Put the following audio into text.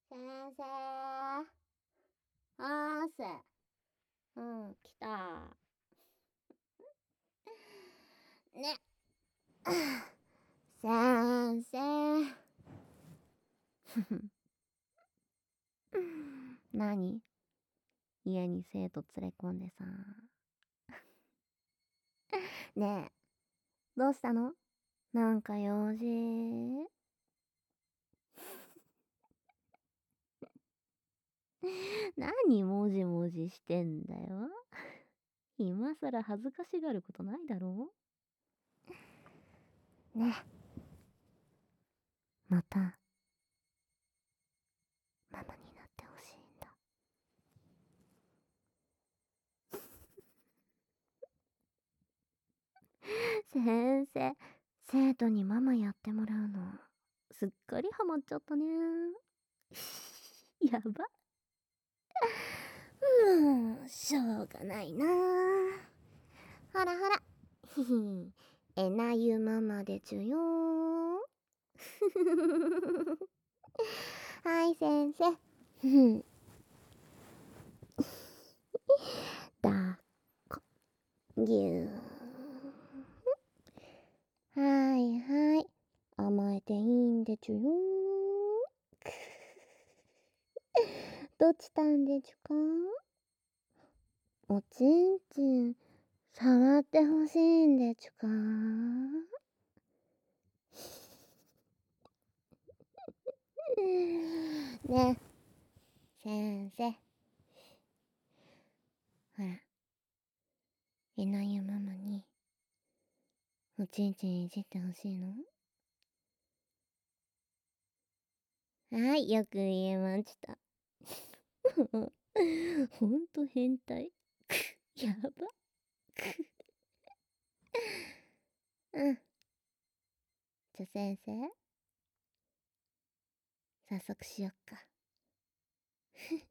先生。来た。ね。先生。何？家に生徒連れ込んでさ。ねえ、どうしたの？なんか用事？何もじもじしてんだよ。今さら恥ずかしがることないだろう？ねえ。また、ママになってほしいんだ。先生、生徒にママやってもらうの、すっかりハマっちゃったね。やば。しょうがないな。ほらほら。えなゆママでちゅよー。はい、先生。だっこ、ぎゅー。はいはい。甘えていいんでちゅよー。どっちたんでちゅか？おちんちん、触ってほしいんでちゅか？ね、先生。ほら、えなゆママに、おちんちんいじってほしいの？はい、よく言えました。ほんと変態。やば。うん。じゃ、先生、早速しよっか。